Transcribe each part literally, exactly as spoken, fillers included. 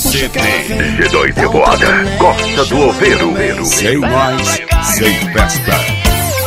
C D G dois Revoada, Costa do Oveiro. Sem mais, sem festa.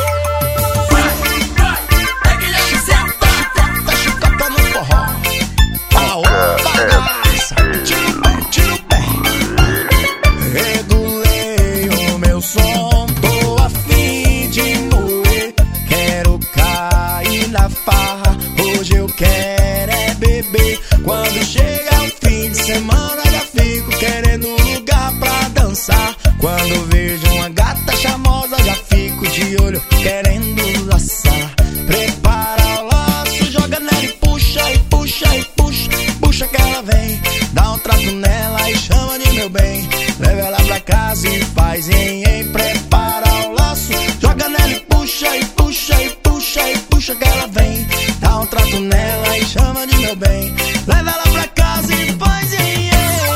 Quando chega o fim de semana já fico querendo lugar pra dançar. Quando vejo uma gata charmosa já fico de olho querendo laçar. Prepara o laço, joga nela e puxa, e puxa, e puxa, puxa que ela vem. Dá um trato nela e chama de meu bem. Leva ela pra casa e faz em, em. Prepara o laço, joga nela e puxa, e puxa, e puxa, e puxa que ela vem. Dá um trato nela e chama de meu bem. Leva ela pra casa e faz em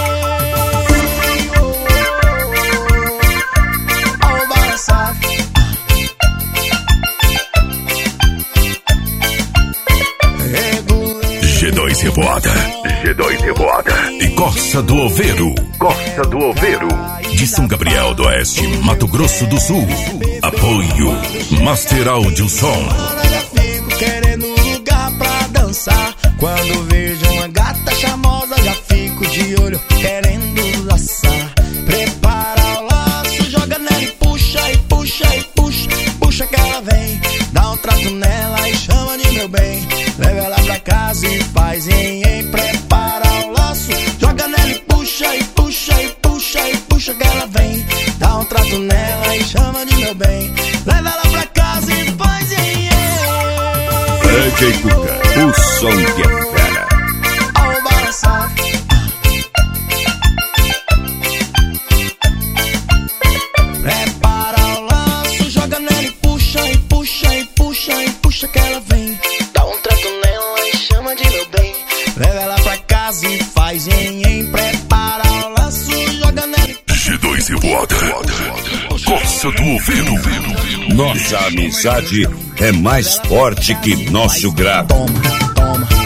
oh, oh, oh, balançar. G dois Revoada, G dois Revoada e Costa do Oveiro, Costa do Oveiro, de São Gabriel do Oeste, Mato Grosso do Sul. Apoio Master Audio Som. Já fico querendo lugar pra dançar. Quando vejo uma gata charmosa já fico de olho querendo laçar. Prepara o laço, joga nela e puxa, e puxa, e puxa, puxa que ela vem. Dá um trato nela e chama de meu bem. Leva ela pra casa e faz em, em. Prepara o laço, joga nela e puxa, e puxa, e puxa, e puxa que ela vem. Dá um trato nela e chama de meu bem. Leva ela pra casa e faz em, em. D J Cuca, o som que é fera. Ao balançar. Prepara o laço, joga nela e puxa, e puxa, e puxa, e puxa que ela vem. Dá um trato nela e chama de meu bem. Leva ela pra casa e faz em, em. Prepara o laço, joga nela e G dois Revoada, Costa do Oveiro. Nossa amizade é mais forte que nosso grado. toma, toma.